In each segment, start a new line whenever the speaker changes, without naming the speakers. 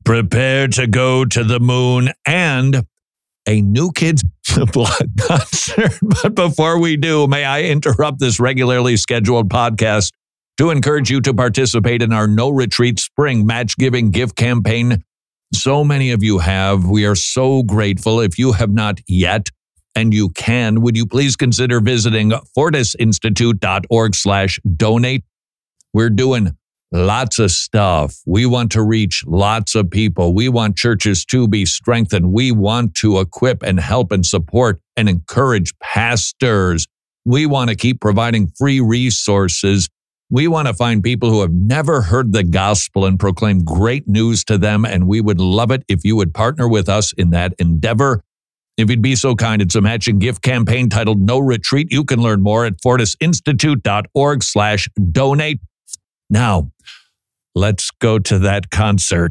prepare to go to the moon, and a New Kids on the Block concert. But before we do, may I interrupt this regularly scheduled podcast to encourage you to participate in our No Retreat Spring Match Giving Gift Campaign. So many of you have. We are so grateful. If you have not yet, and you can, would you please consider visiting fortisinstitute.org/donate? We're doing lots of stuff. We want to reach lots of people. We want churches to be strengthened. We want to equip and help and support and encourage pastors. We want to keep providing free resources. We want to find people who have never heard the gospel and proclaim great news to them. And we would love it if you would partner with us in that endeavor. If you'd be so kind, it's a matching gift campaign titled No Retreat. You can learn more at fortisinstitute.org/donate. Now, let's go to that concert.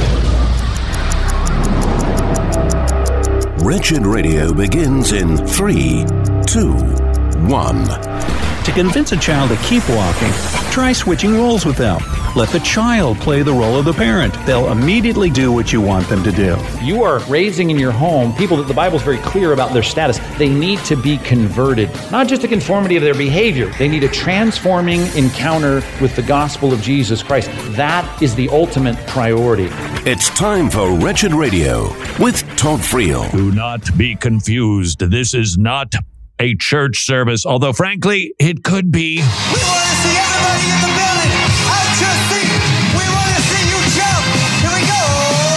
Wretched Radio begins in 3, 2, 1.
To convince a child to keep walking, try switching roles with them. Let the child play the role of the parent. They'll immediately do what you want them to do.
You are raising in your home people that the Bible is very clear about their status. They need to be converted, not just a conformity of their behavior. They need a transforming encounter with the gospel of Jesus Christ. That is the ultimate priority.
It's time for Wretched Radio with Todd Friel.
Do not be confused. This is not a church service, although frankly, it could be.
We want to see everybody in the building out your seat. We want to see you jump. Here we go.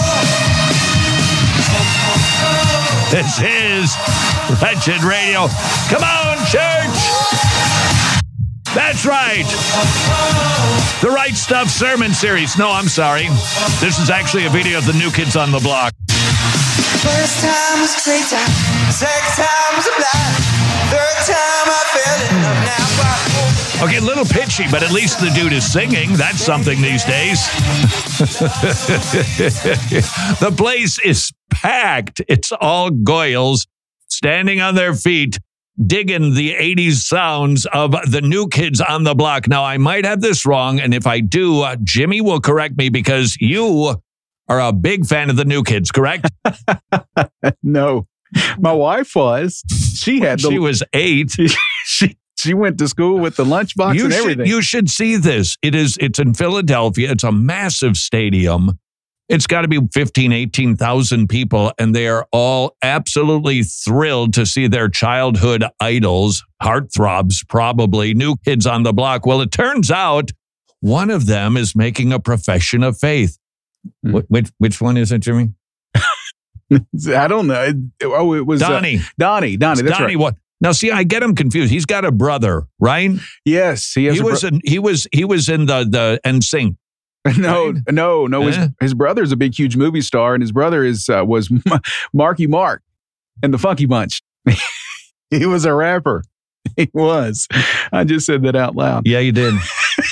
This is Wretched Radio. Come on, church. That's right. The Right Stuff Sermon Series. No, I'm sorry. This is actually a video of the New Kids on the Block.
First time was straight time. Second time was a blind. Third time I fell in love now.
Okay, a little pitchy, but at least the dude is singing. That's something these days. The place is packed. It's all goyles standing on their feet, digging the 80s sounds of the New Kids on the Block. Now, I might have this wrong, and if I do, Jimmy will correct me because you are a big fan of the New Kids, correct?
No. My wife was. She
was 8.
She went to school with the lunchbox and everything.
You should see this. It's in Philadelphia. It's a massive stadium. It's got to be 15, 18,000 people, and they are all absolutely thrilled to see their childhood idols, heartthrobs probably, New Kids on the Block. Well, it turns out one of them is making a profession of faith. Which one is it, Jimmy?
I don't know. It was
Donnie.
Donnie. That's
Donnie,
right.
what? Now, see, I get him confused. He's got a brother, right?
Yes, he has.
He was in the NSYNC.
No. His brother's a big, huge movie star, and his brother was Marky Mark and the Funky Bunch. He was a rapper. He was. I just said that out loud.
Yeah, you did.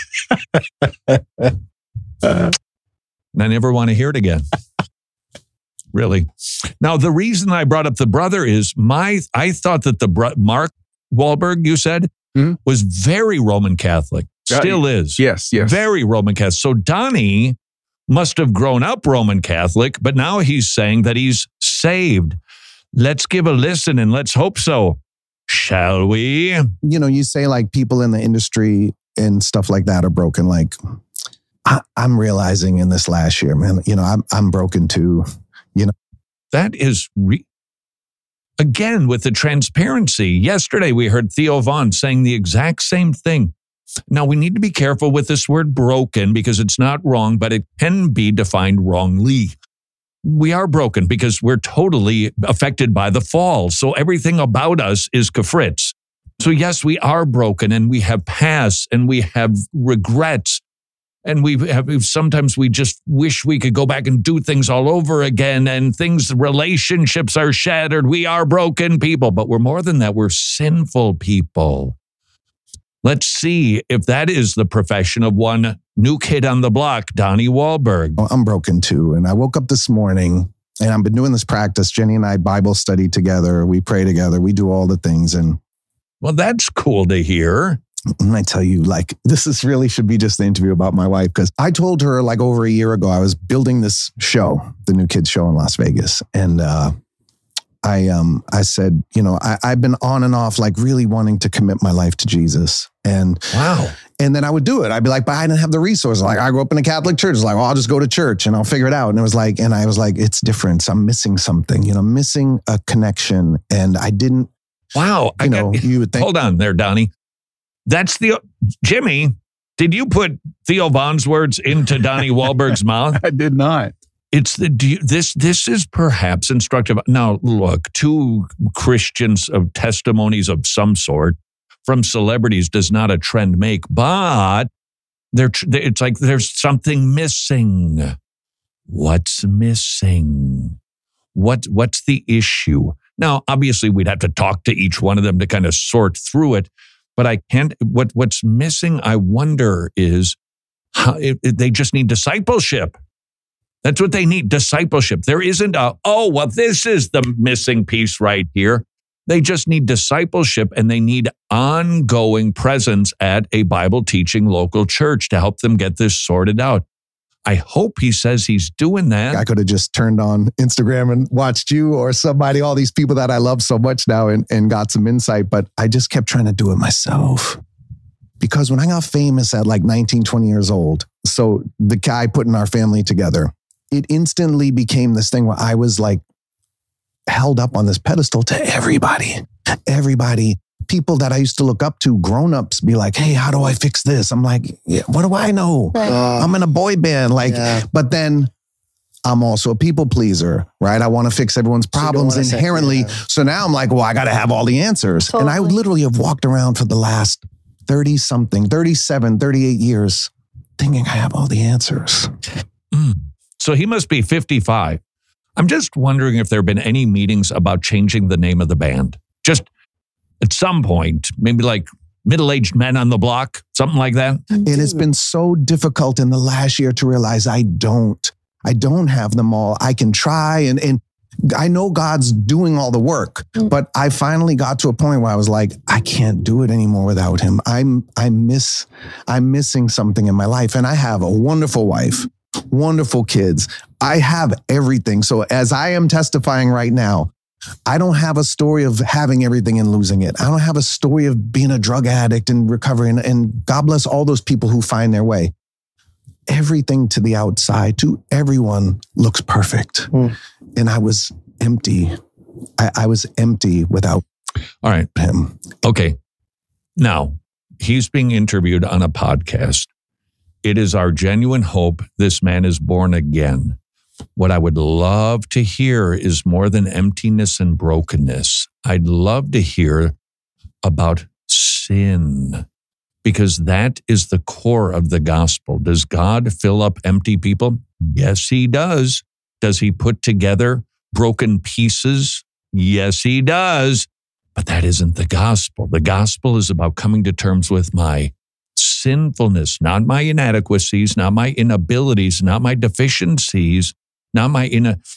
I never want to hear it again. Really. Now, the reason I brought up the brother is I thought that Mark Wahlberg, you said, was very Roman Catholic. Still is.
Yes.
Very Roman Catholic. So Donnie must have grown up Roman Catholic, but now he's saying that he's saved. Let's give a listen and let's hope so. Shall we?
You know, you say like people in the industry and stuff like that are broken. Like I'm realizing in this last year, man, you know, I'm broken too. You know,
that is again with the transparency. Yesterday, we heard Theo Vaughn saying the exact same thing. Now, we need to be careful with this word broken because it's not wrong, but it can be defined wrongly. We are broken because we're totally affected by the fall. So everything about us is kafritz. So yes, we are broken and we have past and we have regrets. And sometimes we just wish we could go back and do things all over again, and relationships are shattered. We are broken people, but we're more than that. We're sinful people. Let's see if that is the profession of one New Kid on the Block, Donnie Wahlberg.
I'm broken too. And I woke up this morning and I've been doing this practice. Jenny and I Bible study together. We pray together. We do all the things. And
well, that's cool to hear.
And I tell you, like, this is really should be just the interview about my wife, because I told her like over a year ago, I was building this show, the New Kids show in Las Vegas. And I said, you know, I've been on and off, like really wanting to commit my life to Jesus. And
wow.
And then I would do it. I'd be like, but I didn't have the resources. Like, I grew up in a Catholic church. It's like, well, I'll just go to church and I'll figure it out. And it was like, and I was like, it's different. So I'm missing something, you know, missing a connection. And I didn't.
Wow.
You would think.
Hold on there, Donnie. That's Jimmy, did you put Theo Von's words into Donnie Wahlberg's mouth?
I did not.
This is perhaps instructive. Now, look, two Christians of testimonies of some sort from celebrities does not a trend make, but it's like there's something missing. What's missing? What's the issue? Now, obviously, we'd have to talk to each one of them to kind of sort through it. But I can't. What's missing, I wonder, is how they just need discipleship. That's what they need, discipleship. There isn't this is the missing piece right here. They just need discipleship, and they need ongoing presence at a Bible teaching local church to help them get this sorted out. I hope he says he's doing that.
I could have just turned on Instagram and watched you or somebody, all these people that I love so much now, and got some insight, but I just kept trying to do it myself. Because when I got famous at like 19, 20 years old, so the guy putting our family together, it instantly became this thing where I was like held up on this pedestal to everybody. People that I used to look up to, grown-ups, be like, hey, how do I fix this? I'm like, yeah, what do I know? Right. I'm in a boy band. But then I'm also a people pleaser, right? I want to fix everyone's problems inherently. So now I'm like, well, I got to have all the answers. Totally. And I would literally have walked around for the last 37, 38 years thinking I have all the answers.
So he must be 55. I'm just wondering if there have been any meetings about changing the name of the band. Just at some point, maybe like Middle-Aged Men on the Block, something like that.
It has been so difficult in the last year to realize I don't have them all. I can try and I know God's doing all the work, but I finally got to a point where I was like, I can't do it anymore without him. I'm missing something in my life. And I have a wonderful wife, wonderful kids. I have everything. So as I am testifying right now, I don't have a story of having everything and losing it. I don't have a story of being a drug addict and recovering. And God bless all those people who find their way. Everything to the outside, to everyone, looks perfect. And I was empty. I was empty without him.
Okay. Now, he's being interviewed on a podcast. It is our genuine hope this man is born again. What I would love to hear is more than emptiness and brokenness. I'd love to hear about sin, because that is the core of the gospel. Does God fill up empty people? Yes, he does. Does he put together broken pieces? Yes, he does. But that isn't the gospel. The gospel is about coming to terms with my sinfulness, not my inadequacies, not my inabilities, not my deficiencies, not my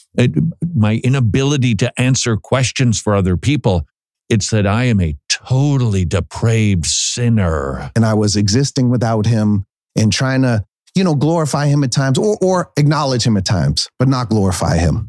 inability to answer questions for other people. It's that I am a totally depraved sinner.
And I was existing without him and trying to, glorify him at times or acknowledge him at times, but not glorify him.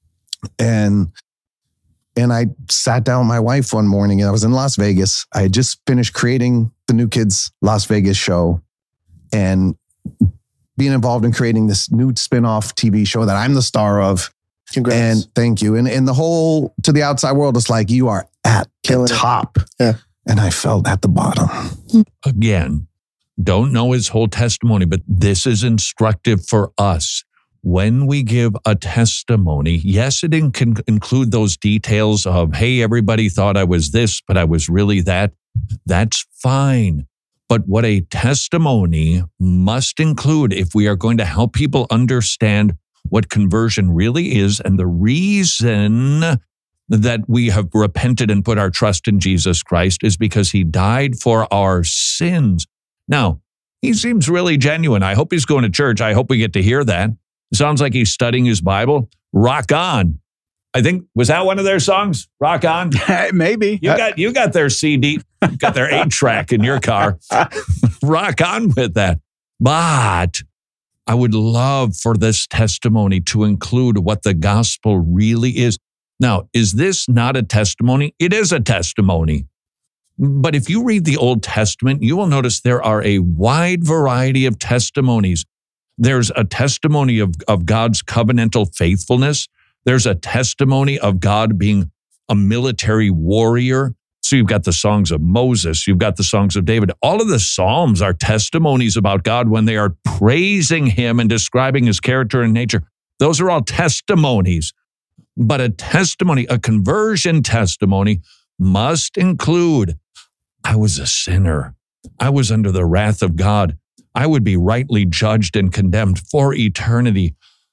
And I sat down with my wife one morning, and I was in Las Vegas. I had just finished creating the New Kids Las Vegas show and being involved in creating this new spin-off TV show that I'm the star of.
Congrats.
And thank you. And the whole, to the outside world, it's like, you are at the top.
Yeah.
And I felt at the bottom.
Again, don't know his whole testimony, but this is instructive for us. When we give a testimony, yes, it can include those details of, hey, everybody thought I was this, but I was really that. That's fine. But what a testimony must include, if we are going to help people understand what conversion really is and the reason that we have repented and put our trust in Jesus Christ, is because he died for our sins. Now, he seems really genuine. I hope he's going to church. I hope we get to hear that. It sounds like he's studying his Bible. Rock on. I think, was that one of their songs? Rock on?
Maybe.
You got their CD. You've got their 8-track in your car. Rock on with that. But I would love for this testimony to include what the gospel really is. Now, is this not a testimony? It is a testimony. But if you read the Old Testament, you will notice there are a wide variety of testimonies. There's a testimony of God's covenantal faithfulness. There's a testimony of God being a military warrior. So you've got the songs of Moses, you've got the songs of David. All of the Psalms are testimonies about God when they are praising him and describing his character and nature. Those are all testimonies. But a testimony, a conversion testimony, must include, I was a sinner. I was under the wrath of God. I would be rightly judged and condemned for eternity.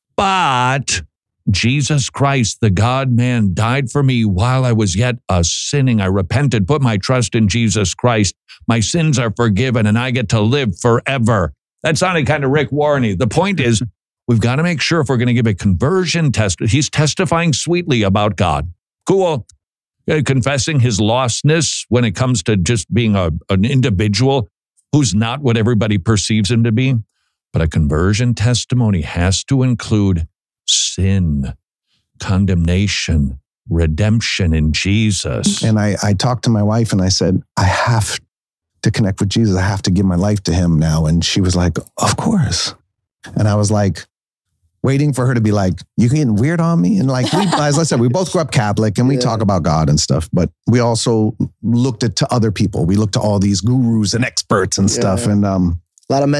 But Jesus Christ, the God-man, died for me while I was yet a sinning. I repented, put my trust in Jesus Christ. My sins are forgiven, and I get to live forever. That sounded kind of Rick Warren-y. The point is, we've got to make sure if we're going to give a conversion test, he's testifying sweetly about God. Cool. Confessing his lostness when it comes to just being an individual who's not what everybody perceives him to be. But a conversion testimony has to include sin, condemnation, redemption in Jesus.
And I talked to my wife and I said, I have to connect with Jesus. I have to give my life to him now. And she was like, of course. And I was like, waiting for her to be like, you getting weird on me? And like, as I said, we both grew up Catholic and we talk about God and stuff, but we also looked to other people. We looked to all these gurus and experts and stuff. And a
lot of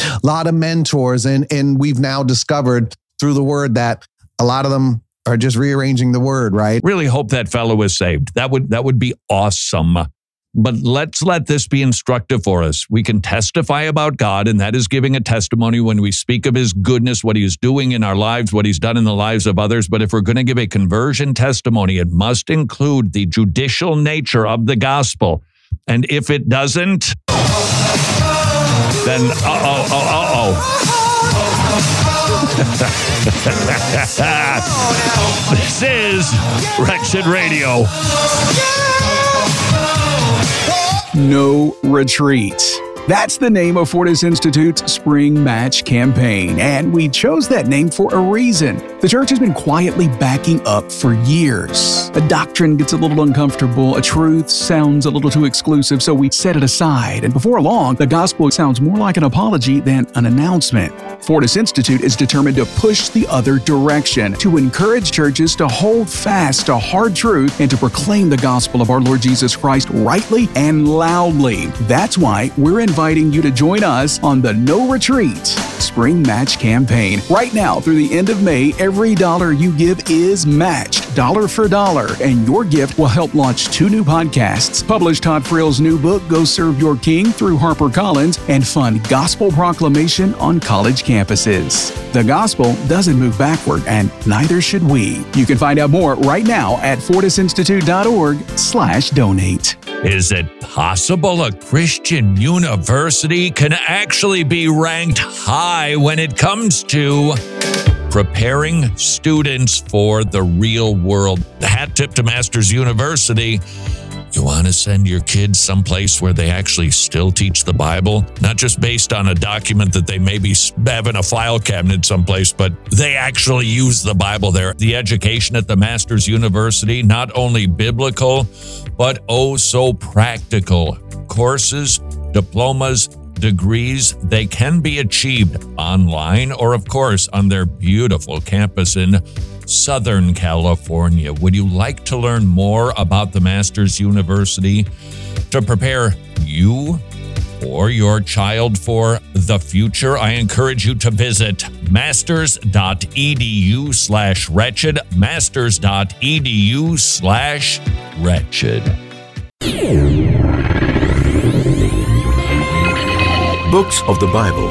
mentors.
And we've now discovered through the word that a lot of them are just rearranging the word, right?
Really hope that fellow is saved. That would be awesome. But let's let this be instructive for us. We can testify about God, and that is giving a testimony when we speak of his goodness, what he is doing in our lives, what he's done in the lives of others. But if we're going to give a conversion testimony, it must include the judicial nature of the gospel. And if it doesn't, then This is Wretched Radio.
No retreat. That's the name of Fortis Institute's Spring Match campaign, and we chose that name for a reason. The church has been quietly backing up for years. A doctrine gets a little uncomfortable, a truth sounds a little too exclusive, so we set it aside, and before long, the gospel sounds more like an apology than an announcement. Fortis Institute is determined to push the other direction, to encourage churches to hold fast to hard truth and to proclaim the gospel of our Lord Jesus Christ rightly and loudly. That's why we're inviting you to join us on the No Retreat Spring Match campaign. Right now, through the end of May, every dollar you give is matched, dollar for dollar, and your gift will help launch 2 new podcasts, publish Todd Frill's new book, Go Serve Your King, through HarperCollins, and fund gospel proclamation on college campuses. The gospel doesn't move backward, and neither should we. You can find out more right now at fortisinstitute.org/donate.
Is it possible a Christian university can actually be ranked high when it comes to preparing students for the real world? The hat tip to Masters University. You want to send your kids someplace where they actually still teach the Bible? Not just based on a document that they maybe have in a file cabinet someplace, but they actually use the Bible there. The education at the Masters University, not only biblical, but oh so practical. Courses, diplomas, degrees, they can be achieved online or, of course, on their beautiful campus in Southern California. Would you like to learn more about the Masters University to prepare you or your child for the future? I encourage you to visit masters.edu/wretched, masters.edu/wretched.
Books of the Bible.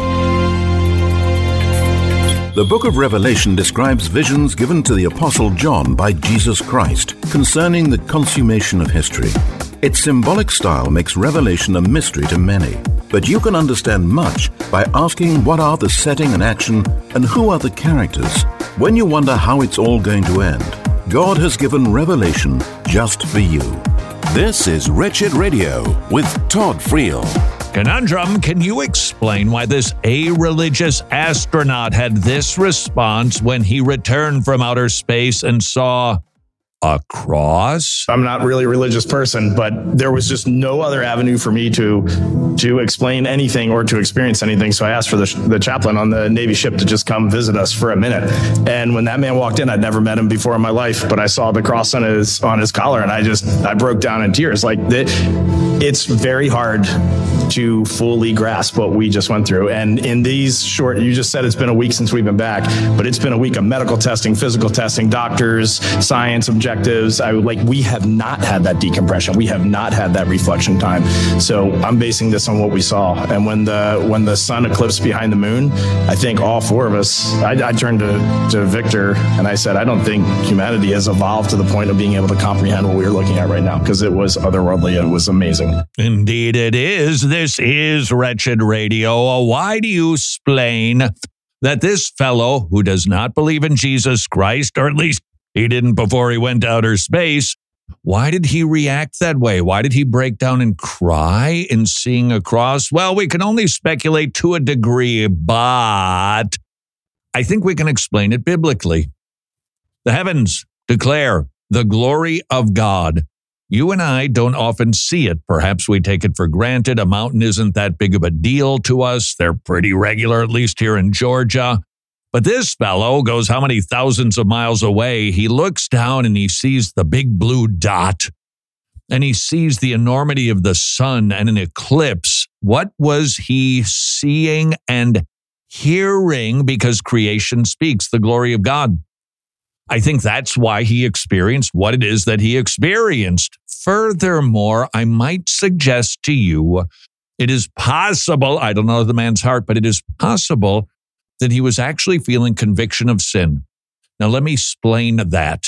The book of Revelation describes visions given to the Apostle John by Jesus Christ concerning the consummation of history. Its symbolic style makes Revelation a mystery to many, but you can understand much by asking what are the setting and action and who are the characters. When you wonder how it's all going to end, God has given Revelation just for you. This is Wretched Radio with Todd Friel.
Conundrum, can you explain why this a-religious astronaut had this response when he returned from outer space and saw a cross?
I'm not really a religious person, but there was just no other avenue for me to explain anything or to experience anything. So I asked for the chaplain on the Navy ship to just come visit us for a minute. And when that man walked in, I'd never met him before in my life, but I saw the cross on his collar, and I broke down in tears. Like, it's very hard to fully grasp what we just went through. And in these short, you just said it's been a week since we've been back, but it's been a week of medical testing, physical testing, doctors, science, objectives. We have not had that decompression. We have not had that reflection time. So I'm basing this on what we saw. And when the sun eclipsed behind the moon, I think all four of us, I turned to Victor and I said, I don't think humanity has evolved to the point of being able to comprehend what we were looking at right now, because it was otherworldly. It was amazing.
Indeed it is. This is Wretched Radio. Why do you explain that this fellow who does not believe in Jesus Christ, or at least he didn't before he went to outer space, why did he react that way? Why did he break down and cry in seeing a cross? Well, we can only speculate to a degree, but I think we can explain it biblically. The heavens declare the glory of God. You and I don't often see it. Perhaps we take it for granted. A mountain isn't that big of a deal to us. They're pretty regular, at least here in Georgia. But this fellow goes how many thousands of miles away? He looks down and he sees the big blue dot. And he sees the enormity of the sun and an eclipse. What was he seeing and hearing? Because creation speaks the glory of God. I think that's why he experienced what it is that he experienced. Furthermore, I might suggest to you, it is possible, I don't know the man's heart, but it is possible that he was actually feeling conviction of sin. Now, let me explain that.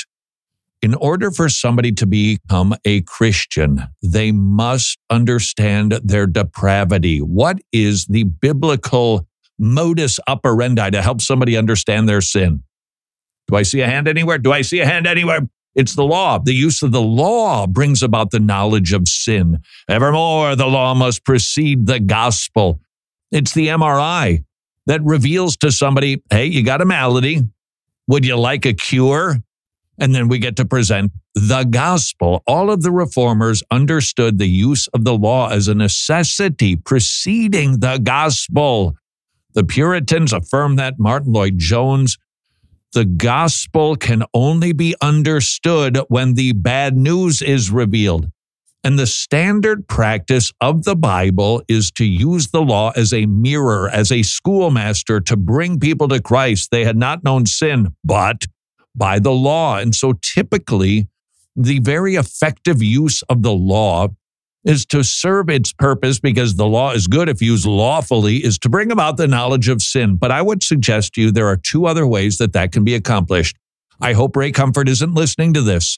In order for somebody to become a Christian, they must understand their depravity. What is the biblical modus operandi to help somebody understand their sin? Do I see a hand anywhere? Do I see a hand anywhere? It's the law. The use of the law brings about the knowledge of sin. Evermore, the law must precede the gospel. It's the MRI that reveals to somebody, hey, you got a malady. Would you like a cure? And then we get to present the gospel. All of the reformers understood the use of the law as a necessity preceding the gospel. The Puritans affirmed that. Martin Lloyd-Jones. The gospel can only be understood when the bad news is revealed. And the standard practice of the Bible is to use the law as a mirror, as a schoolmaster to bring people to Christ. They had not known sin, but by the law. And so typically, the very effective use of the law is to serve its purpose, because the law is good if used lawfully, is to bring about the knowledge of sin. But I would suggest to you there are two other ways that can be accomplished. I hope Ray Comfort isn't listening to this.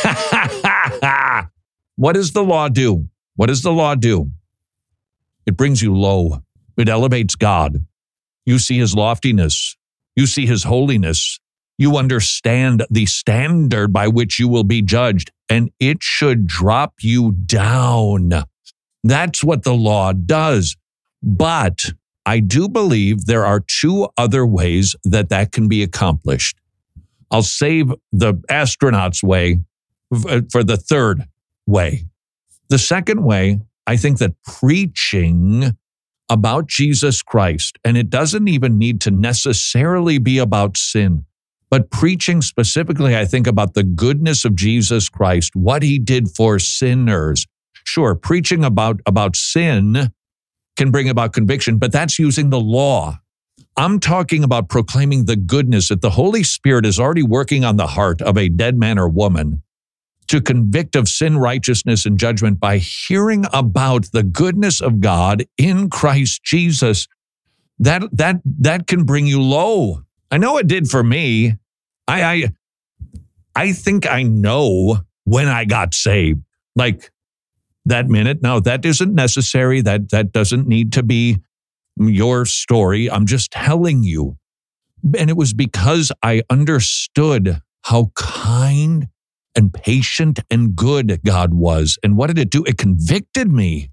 What does the law do? What does the law do? It brings you low. It elevates God. You see his loftiness. You see his holiness. You understand the standard by which you will be judged, and it should drop you down. That's what the law does. But I do believe there are two other ways that can be accomplished. I'll save the astronaut's way for the third way. The second way, I think that preaching about Jesus Christ, and it doesn't even need to necessarily be about sin, but preaching specifically, I think, about the goodness of Jesus Christ, what he did for sinners. Sure, preaching about sin can bring about conviction, but that's using the law. I'm talking about proclaiming the goodness that the Holy Spirit is already working on the heart of a dead man or woman to convict of sin, righteousness, and judgment by hearing about the goodness of God in Christ Jesus. That can bring you low. I know it did for me. I think I know when I got saved. Like that minute. Now, that isn't necessary. That doesn't need to be your story. I'm just telling you. And it was because I understood how kind and patient and good God was. And what did it do? It convicted me.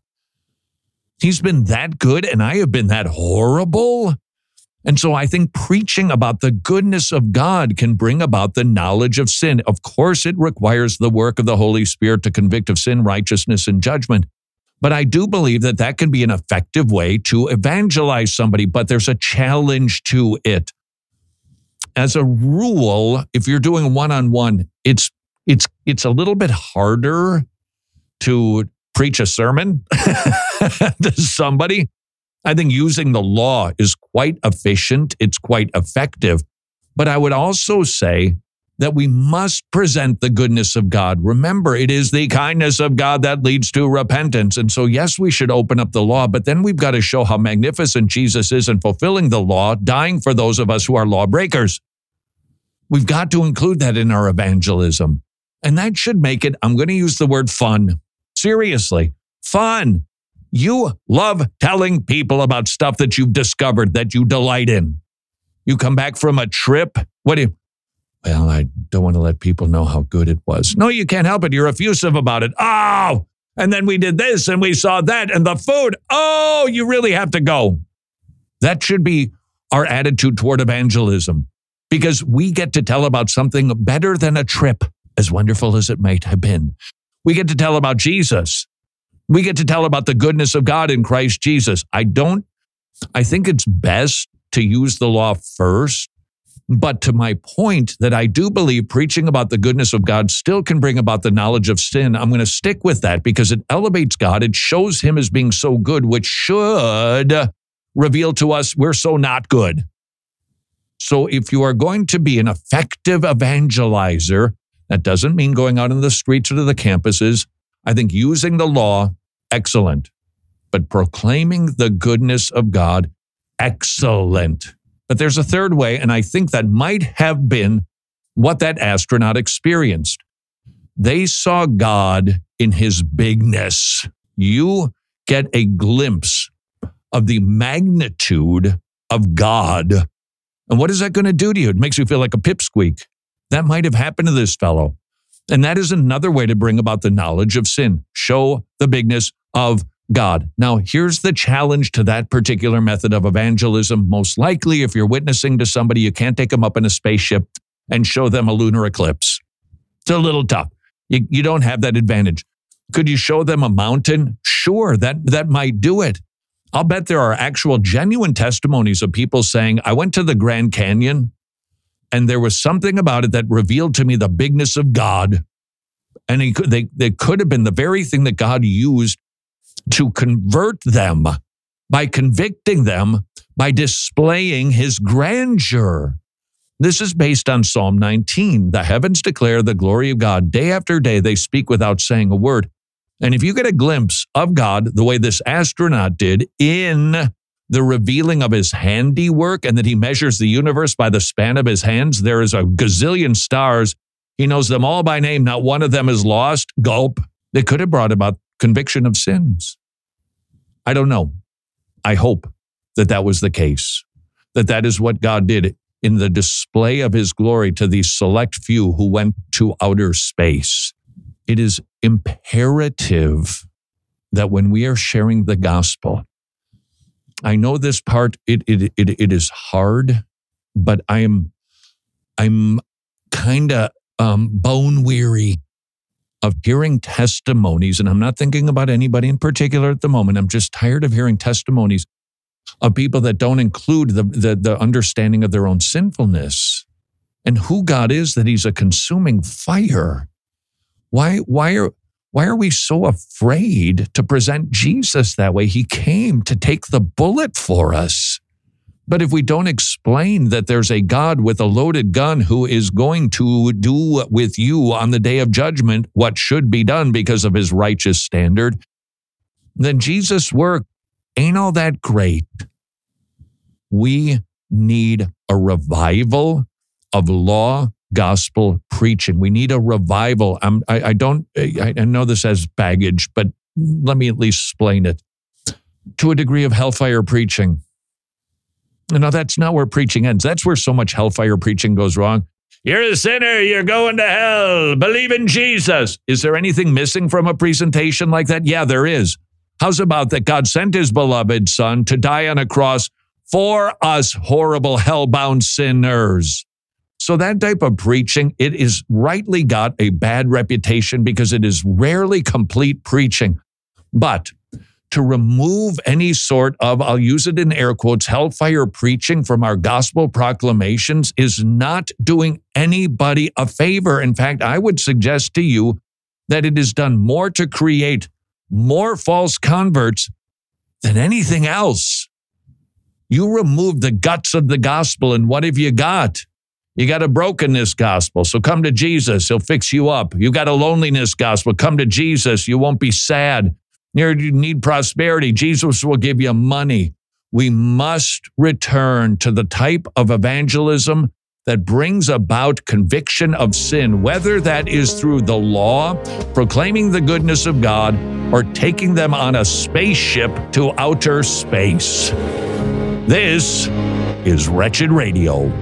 He's been that good and I have been that horrible. And so I think preaching about the goodness of God can bring about the knowledge of sin. Of course, it requires the work of the Holy Spirit to convict of sin, righteousness, and judgment. But I do believe that that can be an effective way to evangelize somebody, but there's a challenge to it. As a rule, if you're doing one-on-one, it's a little bit harder to preach a sermon to somebody. I think using the law is quite efficient. It's quite effective. But I would also say that we must present the goodness of God. Remember, it is the kindness of God that leads to repentance. And so, yes, we should open up the law, but then we've got to show how magnificent Jesus is in fulfilling the law, dying for those of us who are lawbreakers. We've got to include that in our evangelism. And that should make it, I'm going to use the word fun. Seriously, fun. You love telling people about stuff that you've discovered, that you delight in. You come back from a trip. Well, I don't want to let people know how good it was. No, you can't help it. You're effusive about it. Oh, and then we did this and we saw that and the food. Oh, you really have to go. That should be our attitude toward evangelism, because we get to tell about something better than a trip, as wonderful as it might have been. We get to tell about Jesus. We get to tell about the goodness of God in Christ Jesus. I think it's best to use the law first, but to my point that I do believe preaching about the goodness of God still can bring about the knowledge of sin. I'm going to stick with that because it elevates God. It shows him as being so good, which should reveal to us we're so not good. So if you are going to be an effective evangelizer, that doesn't mean going out in the streets or to the campuses. I think using the law, excellent. But proclaiming the goodness of God, excellent. But there's a third way, and I think that might have been what that astronaut experienced. They saw God in his bigness. You get a glimpse of the magnitude of God. And what is that going to do to you? It makes you feel like a pipsqueak. That might have happened to this fellow. And that is another way to bring about the knowledge of sin. Show the bigness of God. Now, here's the challenge to that particular method of evangelism. Most likely, if you're witnessing to somebody, you can't take them up in a spaceship and show them a lunar eclipse. It's a little tough. You don't have that advantage. Could you show them a mountain? Sure, that might do it. I'll bet there are actual genuine testimonies of people saying, I went to the Grand Canyon and there was something about it that revealed to me the bigness of God. And they could have been the very thing that God used to convert them by convicting them, by displaying his grandeur. This is based on Psalm 19. The heavens declare the glory of God. Day after day, they speak without saying a word. And if you get a glimpse of God the way this astronaut did in the revealing of his handiwork, and that he measures the universe by the span of his hands, there is a gazillion stars. He knows them all by name. Not one of them is lost. Gulp. They could have brought about conviction of sins. I don't know. I hope that was the case, that is what God did in the display of his glory to these select few who went to outer space. It is imperative that when we are sharing the gospel, I know this part, it is hard, but I'm kind of bone weary of hearing testimonies, and I'm not thinking about anybody in particular at the moment. I'm just tired of hearing testimonies of people that don't include the understanding of their own sinfulness and who God is, that he's a consuming fire. Why are we so afraid to present Jesus that way? He came to take the bullet for us. But if we don't explain that there's a God with a loaded gun who is going to do with you on the day of judgment what should be done because of his righteous standard, then Jesus' work ain't all that great. We need a revival of law gospel preaching. We need a revival. I know this has baggage, but let me at least explain it. To a degree of hellfire preaching. No, that's not where preaching ends. That's where so much hellfire preaching goes wrong. You're a sinner. You're going to hell. Believe in Jesus. Is there anything missing from a presentation like that? Yeah, there is. How's about that God sent his beloved son to die on a cross for us horrible, hell-bound sinners? So that type of preaching, it is rightly got a bad reputation because it is rarely complete preaching. But to remove any sort of, I'll use it in air quotes, hellfire preaching from our gospel proclamations is not doing anybody a favor. In fact, I would suggest to you that it has done more to create more false converts than anything else. You remove the guts of the gospel, and what have you got? You got a brokenness gospel, so come to Jesus. He'll fix you up. You got a loneliness gospel. Come to Jesus. You won't be sad. You need prosperity. Jesus will give you money. We must return to the type of evangelism that brings about conviction of sin, whether that is through the law, proclaiming the goodness of God, or taking them on a spaceship to outer space. This is Wretched Radio.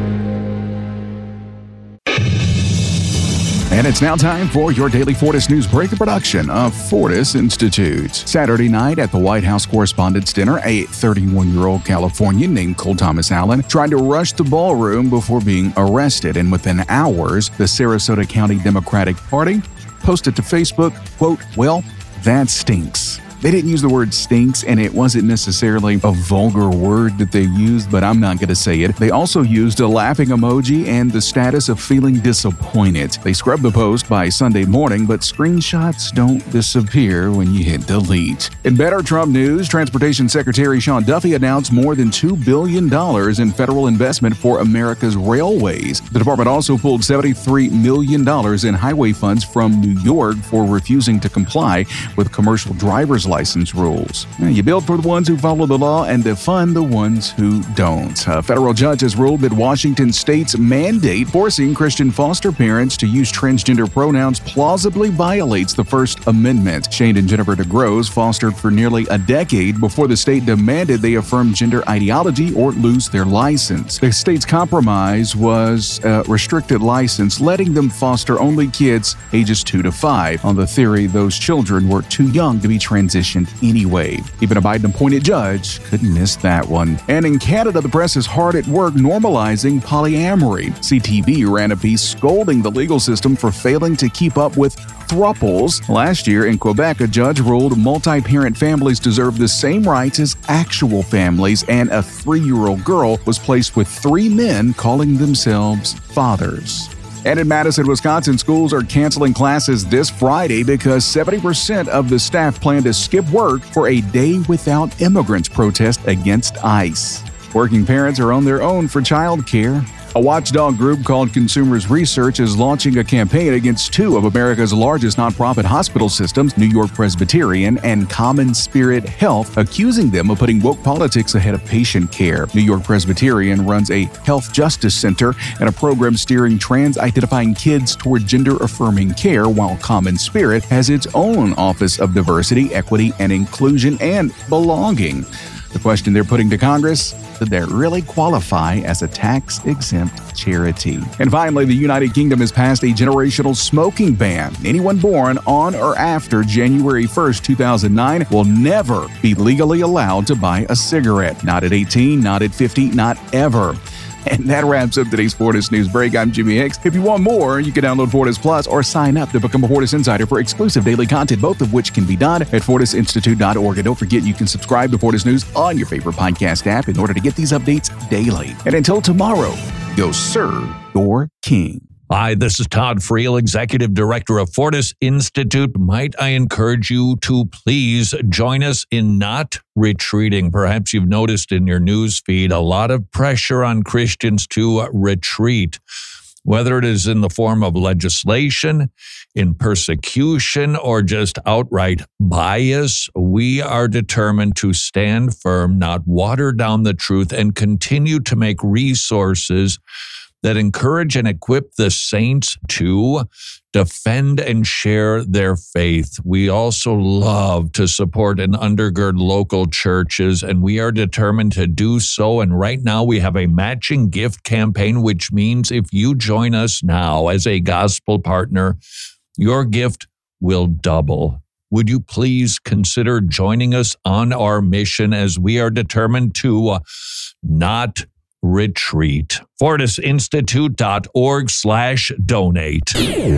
And it's now time for your daily Fortis News Break, a production of Fortis Institute. Saturday night at the White House Correspondents' Dinner, a 31-year-old Californian named Cole Thomas Allen tried to rush the ballroom before being arrested. And within hours, the Sarasota County Democratic Party posted to Facebook, quote, "Well, that stinks." They didn't use the word stinks, and it wasn't necessarily a vulgar word that they used, but I'm not going to say it. They also used a laughing emoji and the status of feeling disappointed. They scrubbed the post by Sunday morning, but screenshots don't disappear when you hit delete. In better Trump news, Transportation Secretary Sean Duffy announced more than $2 billion in federal investment for America's railways. The department also pulled $73 million in highway funds from New York for refusing to comply with commercial driver's license rules. You build for the ones who follow the law and defund the ones who don't. A federal judge has ruled that Washington state's mandate forcing Christian foster parents to use transgender pronouns plausibly violates the First Amendment. Shane and Jennifer DeGrose fostered for nearly a decade before the state demanded they affirm gender ideology or lose their license. The state's compromise was a restricted license, letting them foster only kids ages 2 to 5, on the theory those children were too young to be transitioned anyway. Even a Biden-appointed judge couldn't miss that one. And in Canada, the press is hard at work normalizing polyamory. CTV ran a piece scolding the legal system for failing to keep up with thruples. Last year in Quebec, a judge ruled multi-parent families deserve the same rights as actual families, and a 3-year-old girl was placed with 3 men calling themselves fathers. And in Madison, Wisconsin, schools are canceling classes this Friday because 70% of the staff plan to skip work for a Day Without Immigrants protest against ICE. Working parents are on their own for childcare. A watchdog group called Consumers Research is launching a campaign against 2 of America's largest nonprofit hospital systems, New York Presbyterian and Common Spirit Health, accusing them of putting woke politics ahead of patient care. New York Presbyterian runs a health justice center and a program steering trans-identifying kids toward gender-affirming care, while Common Spirit has its own Office of Diversity, Equity, and Inclusion and Belonging. The question they're putting to Congress: did they really qualify as a tax-exempt charity? And finally, the United Kingdom has passed a generational smoking ban. Anyone born on or after January 1st, 2009 will never be legally allowed to buy a cigarette. Not at 18, not at 50, not ever. And that wraps up today's Fortis News Break. I'm Jimmy Hicks. If you want more, you can download Fortis Plus or sign up to become a Fortis Insider for exclusive daily content, both of which can be done at FortisInstitute.org. And don't forget, you can subscribe to Fortis News on your favorite podcast app in order to get these updates daily. And until tomorrow, go serve your king.
Hi, this is Todd Friel, Executive Director of Fortis Institute. Might I encourage you to please join us in not retreating. Perhaps you've noticed in your news feed a lot of pressure on Christians to retreat, whether it is in the form of legislation, in persecution, or just outright bias. We are determined to stand firm, not water down the truth, and continue to make resources that encourage and equip the saints to defend and share their faith. We also love to support and undergird local churches, and we are determined to do so. And right now we have a matching gift campaign, which means if you join us now as a gospel partner, your gift will double. Would you please consider joining us on our mission as we are determined to not retreat. FortisInstitute.org/donate.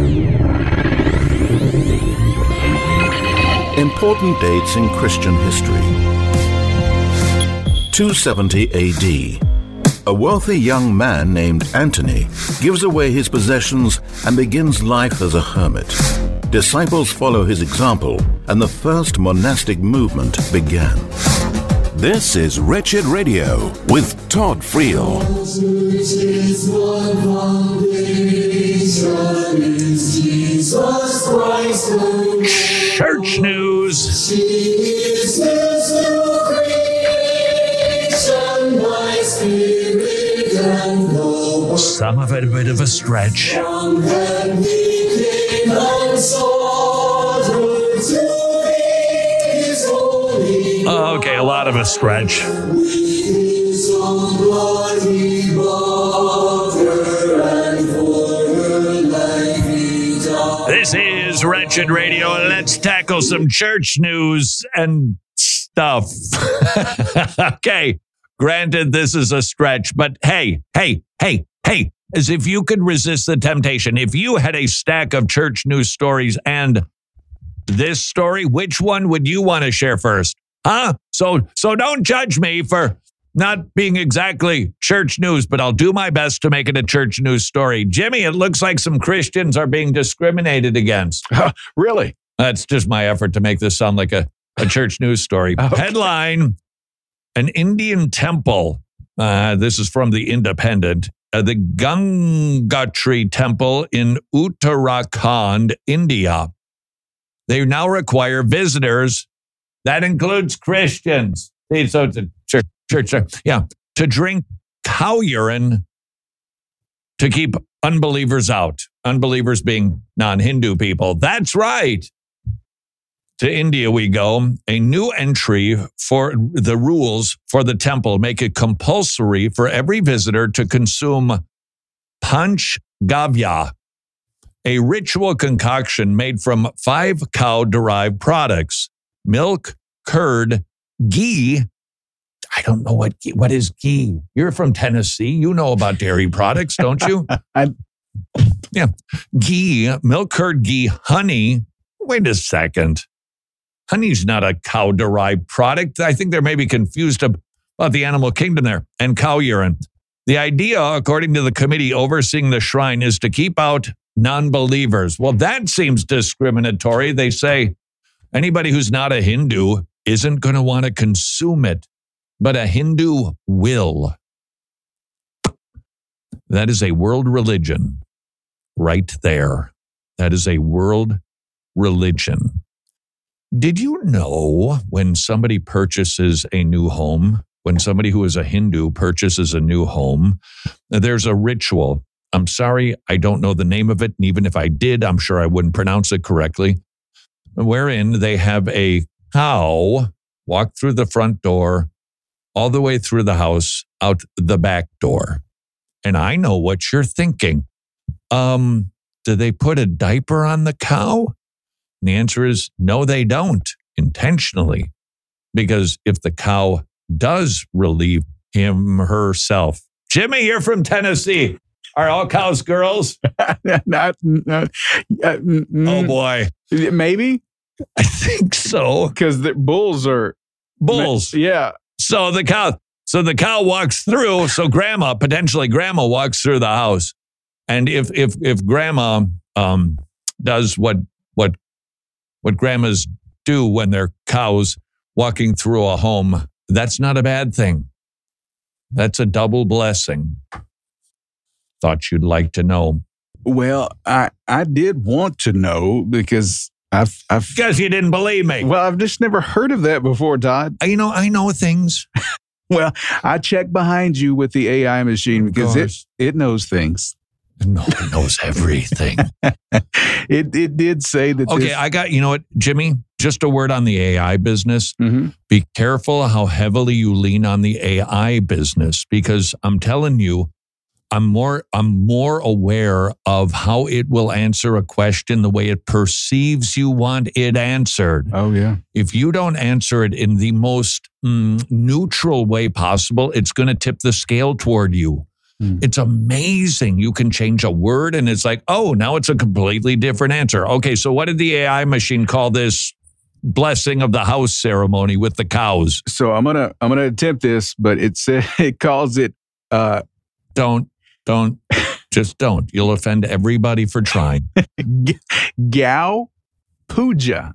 Important dates in Christian history. 270 AD. A wealthy young man named Antony gives away his possessions and begins life as a hermit. Disciples follow his example, and the first monastic movement began.
This is Wretched Radio with Todd Friel.
Church news. Some of it a bit of a stretch. Okay, a lot of a stretch. This is Wretched Radio, and let's tackle some church news and stuff. Okay, granted, this is a stretch, but hey, as if you could resist the temptation, if you had a stack of church news stories and this story, which one would you want to share first? Huh? So don't judge me for not being exactly church news, but I'll do my best to make it a church news story. Jimmy, it looks like some Christians are being discriminated against.
Really?
That's just my effort to make this sound like a church news story. Okay. Headline, an Indian temple. This is from the Independent. The Gangotri Temple in Uttarakhand, India. They now require visitors. That includes Christians. So it's a church. Yeah. To drink cow urine to keep unbelievers out. Unbelievers being non-Hindu people. That's right. To India we go. A new entry for the rules for the temple make it compulsory for every visitor to consume Panchgavya, a ritual concoction made from 5 cow-derived products. Milk, curd, ghee. I don't know what is ghee. You're from Tennessee. You know about dairy products, don't you? Yeah. Ghee, milk, curd, ghee, honey. Wait a second. Honey's not a cow-derived product. I think they're maybe confused about the animal kingdom there. And cow urine. The idea, according to the committee overseeing the shrine, is to keep out non-believers. Well, that seems discriminatory. They say anybody who's not a Hindu isn't going to want to consume it, but a Hindu will. That is a world religion right there. That is a world religion. Did you know when somebody purchases a new home, when somebody who is a Hindu purchases a new home, there's a ritual. I'm sorry, I don't know the name of it. And even if I did, I'm sure I wouldn't pronounce it correctly. Wherein they have a cow walk through the front door, all the way through the house, out the back door. And I know what you're thinking. Do they put a diaper on the cow? And the answer is no, they don't, intentionally. Because if the cow does relieve herself. Jimmy, you're from Tennessee. Are all cows girls?
Oh,
boy.
Maybe?
I think so.
Because the bulls are...
Bulls.
Yeah.
So the cow walks through. So potentially grandma walks through the house. And if grandma does what grandmas do when they're cows walking through a home, that's not a bad thing. That's a double blessing. Thought you'd like to know.
Well, I did want to know because
because you didn't believe me.
Well, I've just never heard of that before, Todd.
I know things.
Well, I checked behind you with the AI machine because it knows things.
No, it knows everything.
It did say that.
Okay, I got, you know what, Jimmy, just a word on the AI business.
Mm-hmm.
Be careful how heavily you lean on the AI business, because I'm telling you, I'm more aware of how it will answer a question the way it perceives you want it answered.
Oh, yeah.
If you don't answer it in the most neutral way possible, it's going to tip the scale toward you. It's amazing. You can change a word and it's like, oh, now it's a completely different answer. Okay, so what did the AI machine call this blessing of the house ceremony with the cows?
So I'm gonna attempt this, but it calls it
Just don't. You'll offend everybody for trying.
Gau Puja.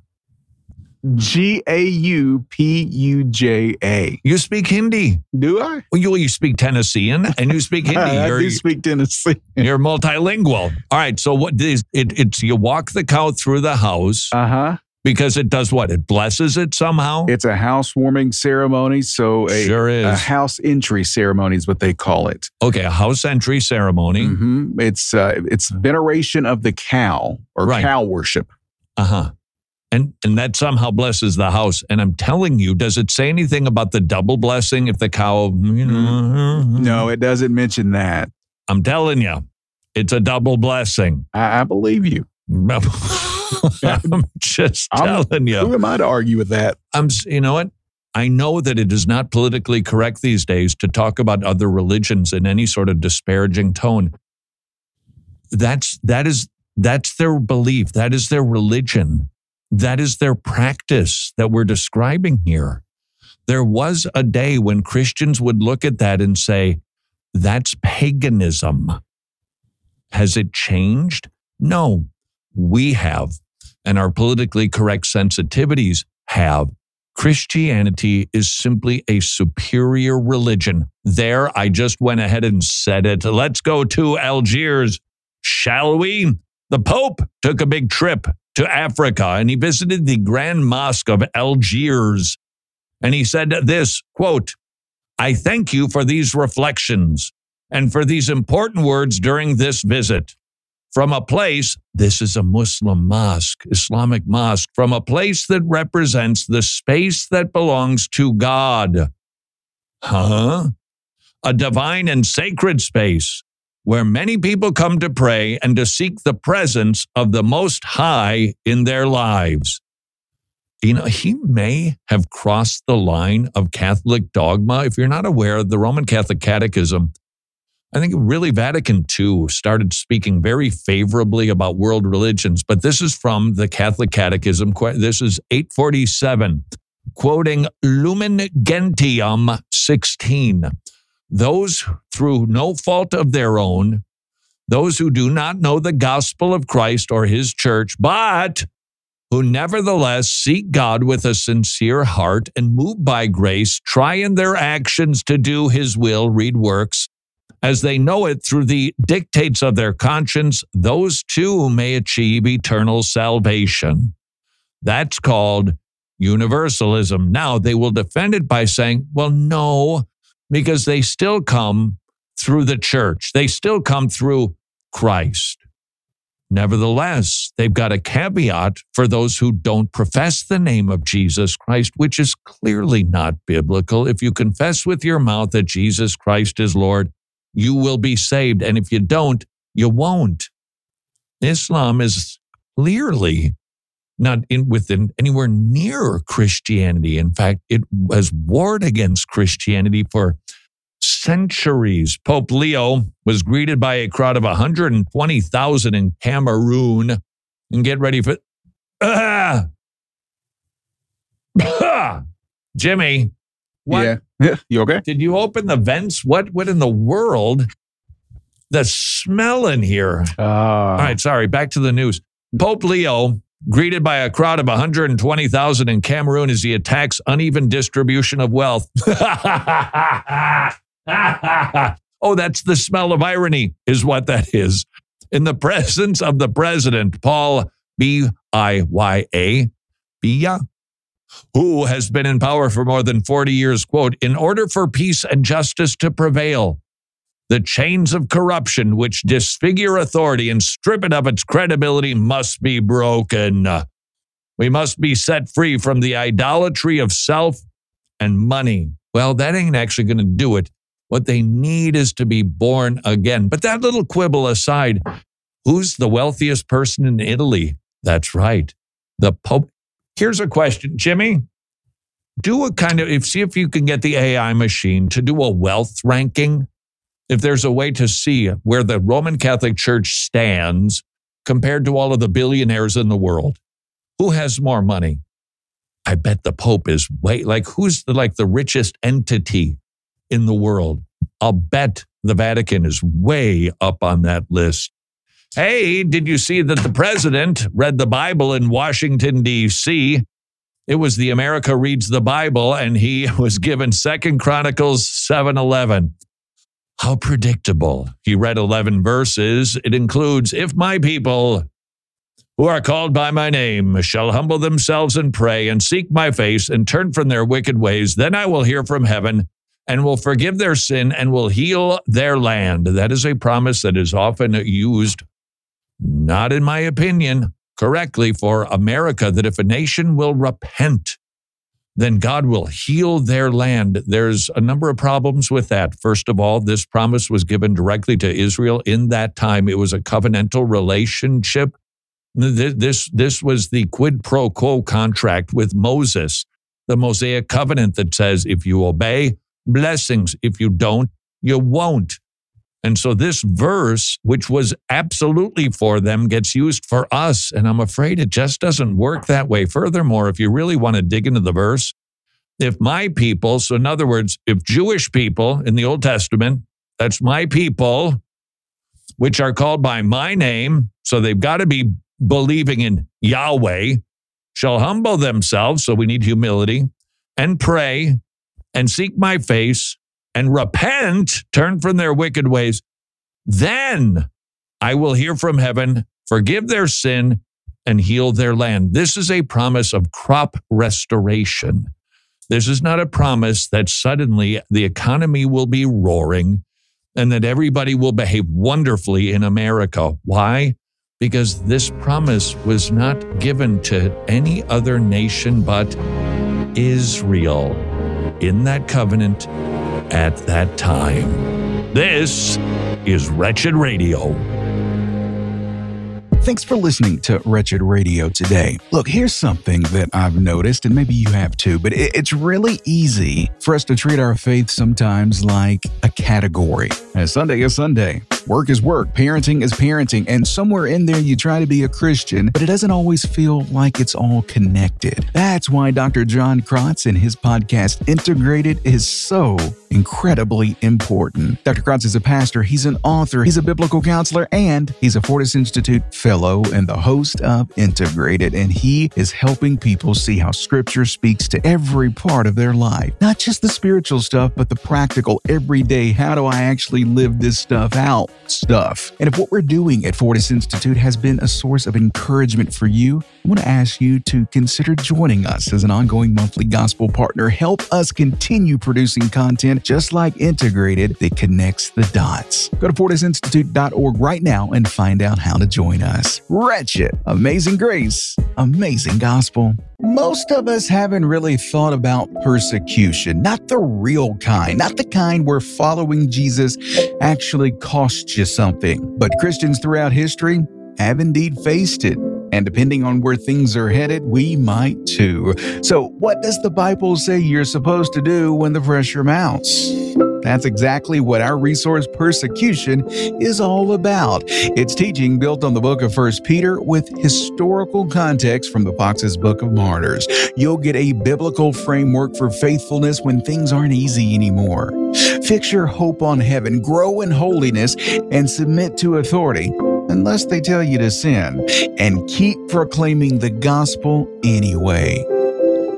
Gaupuja.
You speak Hindi.
Do I?
Well, you speak Tennessean and you speak Hindi.
I do speak Tennessee.
You're multilingual. All right. So what is it's you walk the cow through the house. Because it does what? It blesses it somehow?
It's a housewarming ceremony. So a house entry ceremony is what they call it.
Okay, a house entry ceremony.
Mm-hmm. It's veneration of the cow or cow worship.
And that somehow blesses the house. And I'm telling you, does it say anything about the double blessing if the cow,
No, it doesn't mention that.
I'm telling you, it's a double blessing.
I believe you.
I'm just telling you.
Who am I to argue with that?
You know what? I know that it is not politically correct these days to talk about other religions in any sort of disparaging tone. That's their belief. That is their religion. That is their practice that we're describing here. There was a day when Christians would look at that and say, that's paganism. Has it changed? No, we have. And our politically correct sensitivities have. Christianity is simply a superior religion. There, I just went ahead and said it. Let's go to Algiers, shall we? The Pope took a big trip to Africa and he visited the Grand Mosque of Algiers. And he said this, quote, I thank you for these reflections and for these important words during this visit. From a place, this is a Muslim mosque, Islamic mosque, from a place that represents the space that belongs to God. A divine and sacred space where many people come to pray and to seek the presence of the Most High in their lives. You know, he may have crossed the line of Catholic dogma. If you're not aware, the Roman Catholic Catechism, I think really Vatican II started speaking very favorably about world religions, but this is from the Catholic Catechism. This is 847, quoting Lumen Gentium 16. Those through no fault of their own, those who do not know the gospel of Christ or his church, but who nevertheless seek God with a sincere heart and moved by grace, try in their actions to do his will, read works, as they know it through the dictates of their conscience, those too may achieve eternal salvation. That's called universalism. Now, they will defend it by saying, well, no, because they still come through the church. They still come through Christ. Nevertheless, they've got a caveat for those who don't profess the name of Jesus Christ, which is clearly not biblical. If you confess with your mouth that Jesus Christ is Lord, you will be saved. And if you don't, you won't. Islam is clearly not within anywhere near Christianity. In fact, it has warred against Christianity for centuries. Pope Leo was greeted by a crowd of 120,000 in Cameroon. And get ready for Jimmy. What?
Yeah. You okay?
Did you open the vents? What in the world? The smell in here. All right, sorry. Back to the news. Pope Leo greeted by a crowd of 120,000 in Cameroon as he attacks uneven distribution of wealth. Oh, that's the smell of irony, is what that is. In the presence of the president, Paul Biya, who has been in power for more than 40 years, quote, in order for peace and justice to prevail, the chains of corruption which disfigure authority and strip it of its credibility must be broken. We must be set free from the idolatry of self and money. Well, that ain't actually going to do it. What they need is to be born again. But that little quibble aside, who's the wealthiest person in Italy? That's right, the Pope. Here's a question, Jimmy. See if you can get the AI machine to do a wealth ranking. If there's a way to see where the Roman Catholic Church stands compared to all of the billionaires in the world. Who has more money? I bet the Pope is who's the richest entity in the world? I'll bet the Vatican is way up on that list. Hey, did you see that the president read the Bible in Washington, D.C.? It was the America Reads the Bible, and he was given 2 Chronicles 7:11. How predictable. He read 11 verses. It includes, if my people who are called by my name shall humble themselves and pray and seek my face and turn from their wicked ways, then I will hear from heaven and will forgive their sin and will heal their land. That is a promise that is often used, not in my opinion, correctly for America, that if a nation will repent, then God will heal their land. There's a number of problems with that. First of all, this promise was given directly to Israel in that time. It was a covenantal relationship. This was the quid pro quo contract with Moses, the Mosaic covenant that says if you obey, blessings. If you don't, you won't. And so this verse, which was absolutely for them, gets used for us. And I'm afraid it just doesn't work that way. Furthermore, if you really want to dig into the verse, if my people, so in other words, if Jewish people in the Old Testament, that's my people, which are called by my name, so they've got to be believing in Yahweh, shall humble themselves, so we need humility, and pray, and seek my face, and repent, turn from their wicked ways, then I will hear from heaven, forgive their sin, and heal their land. This is a promise of crop restoration. This is not a promise that suddenly the economy will be roaring and that everybody will behave wonderfully in America. Why? Because this promise was not given to any other nation but Israel in that covenant at that time. This is Wretched Radio.
Thanks for listening to Wretched Radio today. Look, here's something that I've noticed, and maybe you have too, but it's really easy for us to treat our faith sometimes like a category. Sunday is Sunday. Work is work, parenting is parenting, and somewhere in there you try to be a Christian, but it doesn't always feel like it's all connected. That's why Dr. John Krotz and his podcast Integrated is so incredibly important. Dr. Krotz is a pastor, he's an author, he's a biblical counselor, and he's a Fortis Institute fellow and the host of Integrated, and he is helping people see how Scripture speaks to every part of their life. Not just the spiritual stuff, but the practical, everyday, how do I actually live this stuff out stuff. And if what we're doing at Fortis Institute has been a source of encouragement for you, I want to ask you to consider joining us as an ongoing monthly gospel partner. Help us continue producing content just like Integrated that connects the dots. Go to fortisinstitute.org right now and find out how to join us. Wretched, amazing grace, amazing gospel. Most of us haven't really thought about persecution, not the real kind, not the kind where following Jesus actually costs you something. But Christians throughout history have indeed faced it. And depending on where things are headed, we might too. So what does the Bible say you're supposed to do when the pressure mounts? That's exactly what our resource Persecution is all about. It's teaching built on the book of 1 Peter with historical context from the Fox's Book of Martyrs. You'll get a biblical framework for faithfulness when things aren't easy anymore. Fix your hope on heaven, grow in holiness, and submit to authority, unless they tell you to sin, and keep proclaiming the gospel anyway.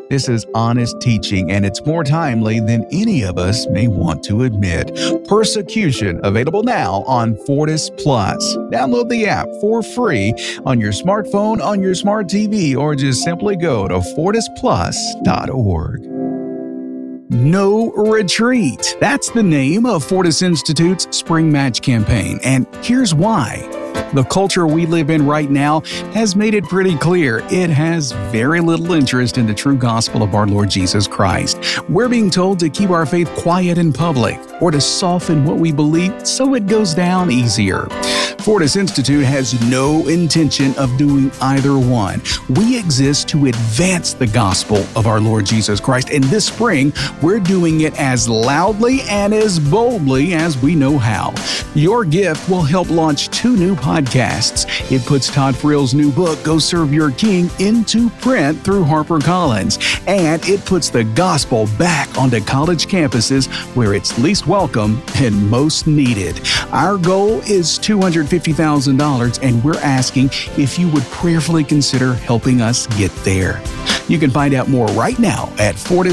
This is honest teaching, and it's more timely than any of us may want to admit. Persecution, available now on Fortis Plus. Download the app for free on your smartphone, on your smart TV, or just simply go to fortisplus.org. No Retreat. That's the name of Fortis Institute's Spring Match campaign, and here's why. The culture we live in right now has made it pretty clear it has very little interest in the true gospel of our Lord Jesus Christ. We're being told to keep our faith quiet in public or to soften what we believe so it goes down easier. Fortis Institute has no intention of doing either one. We exist to advance the gospel of our Lord Jesus Christ, and this spring, we're doing it as loudly and as boldly as we know how. Your gift will help launch 2 new podcasts. It puts Todd Friel's new book, Go Serve Your King, into print through HarperCollins, and it puts the gospel back onto college campuses where it's least welcome and most needed. Our goal is $250,000, and we're asking if you would prayerfully consider helping us get there. You can find out more right now at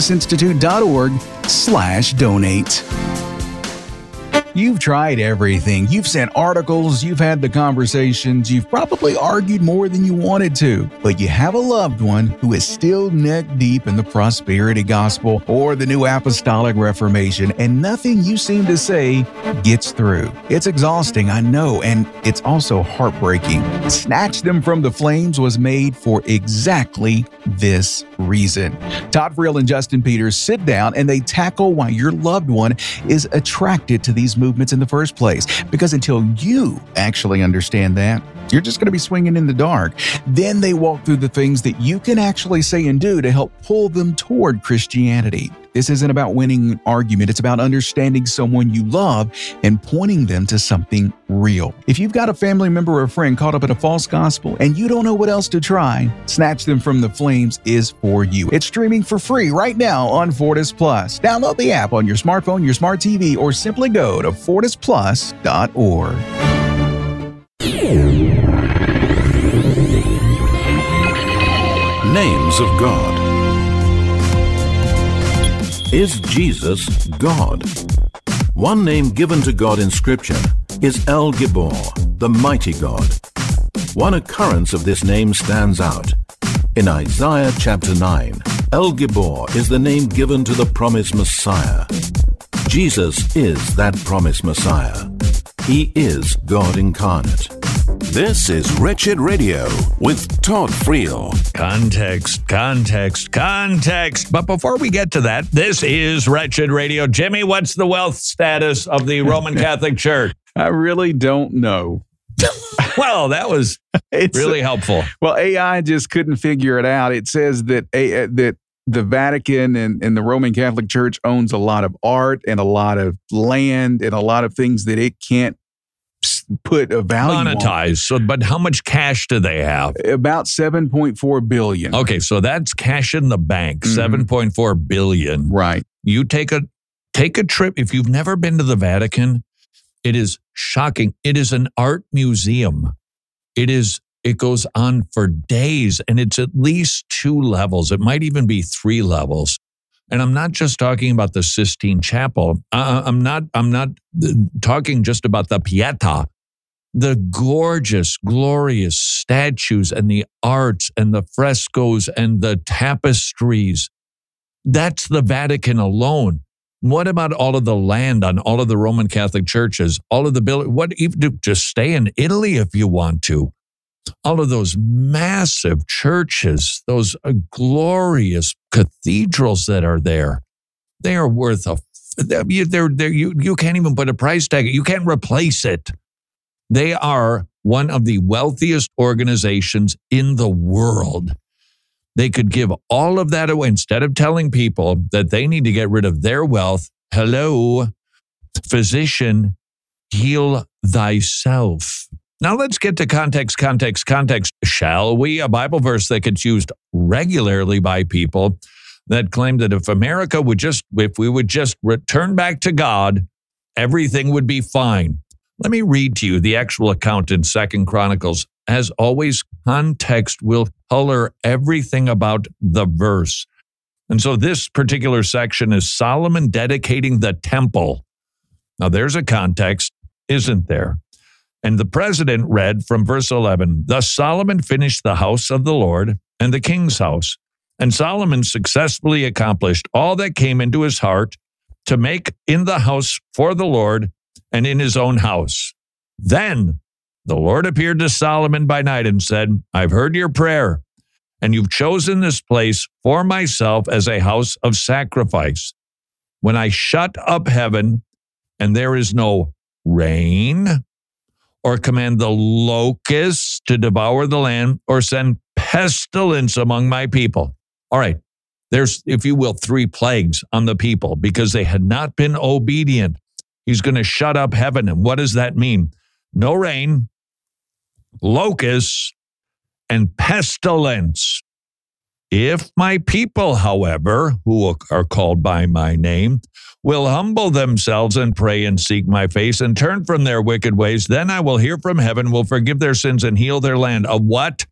fortisinstitute.org/donate. You've tried everything. You've sent articles, you've had the conversations, you've probably argued more than you wanted to, but you have a loved one who is still neck deep in the prosperity gospel or the new apostolic reformation, and nothing you seem to say gets through. It's exhausting, I know, and it's also heartbreaking. Snatch Them from the Flames was made for exactly this reason. Todd Friel and Justin Peters sit down and they tackle why your loved one is attracted to these movements in the first place. Because until you actually understand that, you're just going to be swinging in the dark. Then they walk through the things that you can actually say and do to help pull them toward Christianity. This isn't about winning an argument. It's about understanding someone you love and pointing them to something real. If you've got a family member or friend caught up in a false gospel and you don't know what else to try, Snatch Them from the Flames is for you. It's streaming for free right now on Fortis Plus. Download the app on your smartphone, your smart TV, or simply go to fortisplus.org.
Names of God. Is Jesus God? One name given to God in Scripture is El Gibor, the mighty God. One occurrence of this name stands out. In Isaiah chapter 9, El Gibor is the name given to the promised Messiah. Jesus is that promised Messiah. He is God incarnate.
This is Wretched Radio with Todd Friel.
Context. But before we get to that, this is Wretched Radio. Jimmy, what's the wealth status of the Roman Catholic Church?
I really don't know.
Well, that was really helpful.
Well, AI just couldn't figure it out. It says that that the Vatican and the Roman Catholic Church owns a lot of art and a lot of land and a lot of things that it can't put a value
monetize.
on.
So, but how much cash do they have?
About $7.4 billion.
Okay, so that's cash in the bank. $7.4 billion.
Right.
You take a trip. If you've never been to the Vatican, it is shocking. It is an art museum. It goes on for days, and it's at least 2 levels. It might even be 3 levels. And I'm not just talking about the Sistine Chapel. I'm not talking just about the Pietà. The gorgeous, glorious statues and the arts and the frescoes and the tapestries. That's the Vatican alone. What about all of the land on all of the Roman Catholic churches? All of the buildings? What even just stay in Italy if you want to? All of those massive churches, those glorious cathedrals that are there, they are worth you can't even put a price tag. You can't replace it. They are one of the wealthiest organizations in the world. They could give all of that away instead of telling people that they need to get rid of their wealth. Hello, physician, heal thyself. Now let's get to context, shall we? A Bible verse that gets used regularly by people that claim that if we would just return back to God, everything would be fine. Let me read to you the actual account in 2 Chronicles. As always, context will color everything about the verse. And so this particular section is Solomon dedicating the temple. Now there's a context, isn't there? And the president read from verse 11, "Thus Solomon finished the house of the Lord and the king's house. And Solomon successfully accomplished all that came into his heart to make in the house for the Lord and in his own house. Then the Lord appeared to Solomon by night and said, I've heard your prayer, and you've chosen this place for myself as a house of sacrifice. When I shut up heaven and there is no rain, or command the locusts to devour the land, or send pestilence among my people." All right, there's, if you will, 3 plagues on the people because they had not been obedient. He's going to shut up heaven. And what does that mean? No rain, locusts, and pestilence. "If my people, however, who are called by my name, will humble themselves and pray and seek my face and turn from their wicked ways, then I will hear from heaven, will forgive their sins and heal their land." Of what?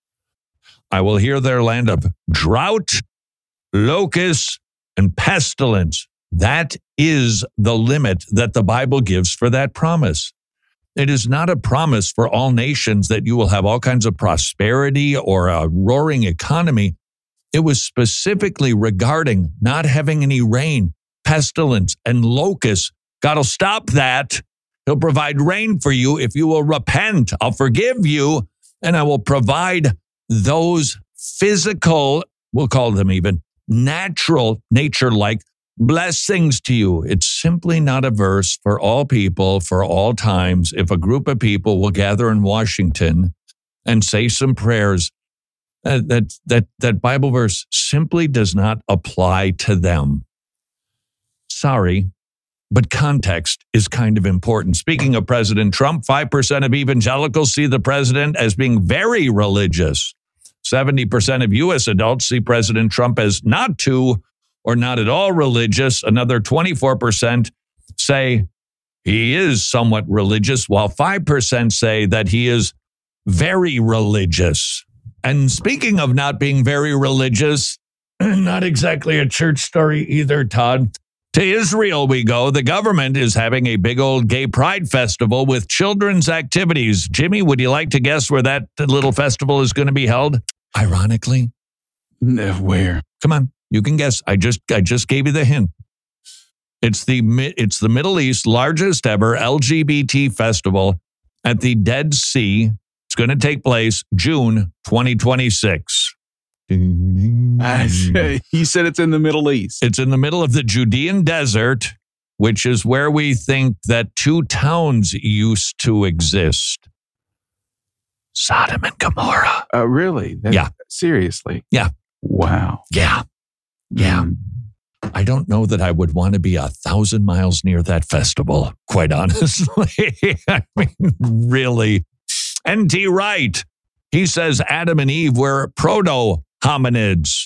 I will heal their land of drought, locusts, and pestilence. That is the limit that the Bible gives for that promise. It is not a promise for all nations that you will have all kinds of prosperity or a roaring economy. It was specifically regarding not having any rain, pestilence, and locusts. God will stop that. He'll provide rain for you if you will repent. I'll forgive you, and I will provide those physical, we'll call them even natural, nature-like blessings to you. It's simply not a verse for all people, for all times. If a group of people will gather in Washington and say some prayers, that Bible verse simply does not apply to them. Sorry, but context is kind of important. Speaking of President Trump, 5% of evangelicals see the president as being very religious. 70% of U.S. adults see President Trump as not too or not at all religious. Another 24% say he is somewhat religious, while 5% say that he is very religious. And speaking of not being very religious, not exactly a church story either, Todd. To Israel we go. The government is having a big old gay pride festival with children's activities. Jimmy, would you like to guess where that little festival is going to be held? Ironically.
Where?
Come on, you can guess. I just gave you the hint. It's the Middle East's largest ever LGBT festival at the Dead Sea. It's going to take place June 2026.
You said it's in the Middle East.
It's in the middle of the Judean desert, which is where we think that 2 towns used to exist. Sodom and Gomorrah.
Really?
Yeah.
Seriously?
Yeah.
Wow.
Yeah. Yeah. I don't know that I would want to be 1,000 miles near that festival, quite honestly. I mean, really. N.T. Wright, he says Adam and Eve were proto-hominids.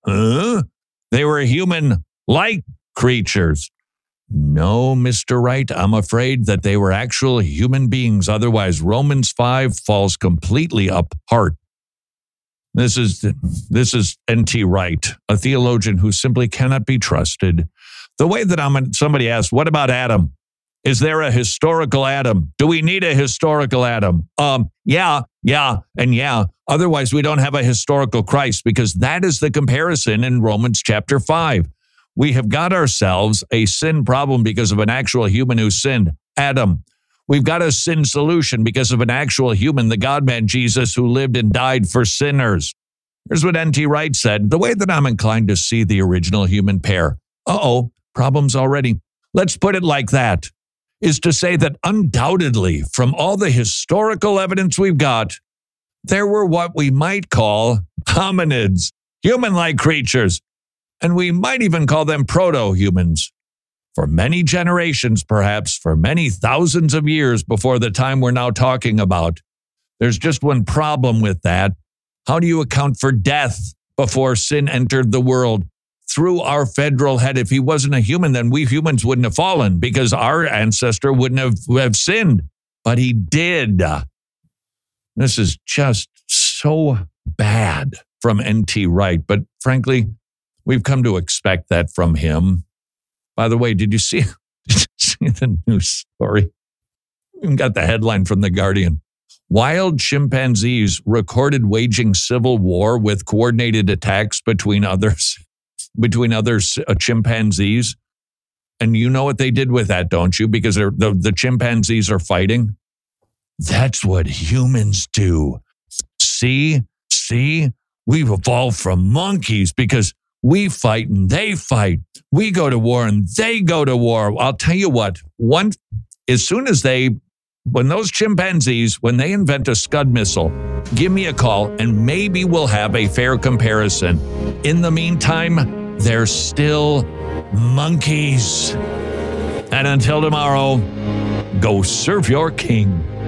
They were human-like creatures. No, Mr. Wright, I'm afraid that they were actual human beings. Otherwise, Romans 5 falls completely apart. This is N.T. Wright, a theologian who simply cannot be trusted. The way that somebody asked, what about Adam? Is there a historical Adam? Do we need a historical Adam? Yeah. Otherwise, we don't have a historical Christ, because that is the comparison in Romans chapter 5. We have got ourselves a sin problem because of an actual human who sinned, Adam. We've got a sin solution because of an actual human, the God-man Jesus, who lived and died for sinners. Here's what N.T. Wright said. The way that I'm inclined to see the original human pair, problems already. Let's put it like that, is to say that undoubtedly, from all the historical evidence we've got, there were what we might call hominids, human-like creatures, and we might even call them proto-humans. For many generations, perhaps, for many thousands of years before the time we're now talking about. There's just one problem with that. How do you account for death before sin entered the world? Through our federal head. If he wasn't a human, then we humans wouldn't have fallen, because our ancestor wouldn't have sinned. But he did. This is just so bad from N.T. Wright. But frankly, We've come to expect that from him. By the way, did you see the news story? We got the headline from The Guardian. Wild chimpanzees recorded waging civil war with coordinated attacks between others chimpanzees. And you know what they did with that, don't you? Because the chimpanzees are fighting. That's what humans do. See, we've evolved from monkeys because we fight and they fight. We go to war and they go to war. I'll tell you what, when those chimpanzees, when they invent a Scud missile, give me a call and maybe we'll have a fair comparison. In the meantime, they're still monkeys. And until tomorrow, go serve your king.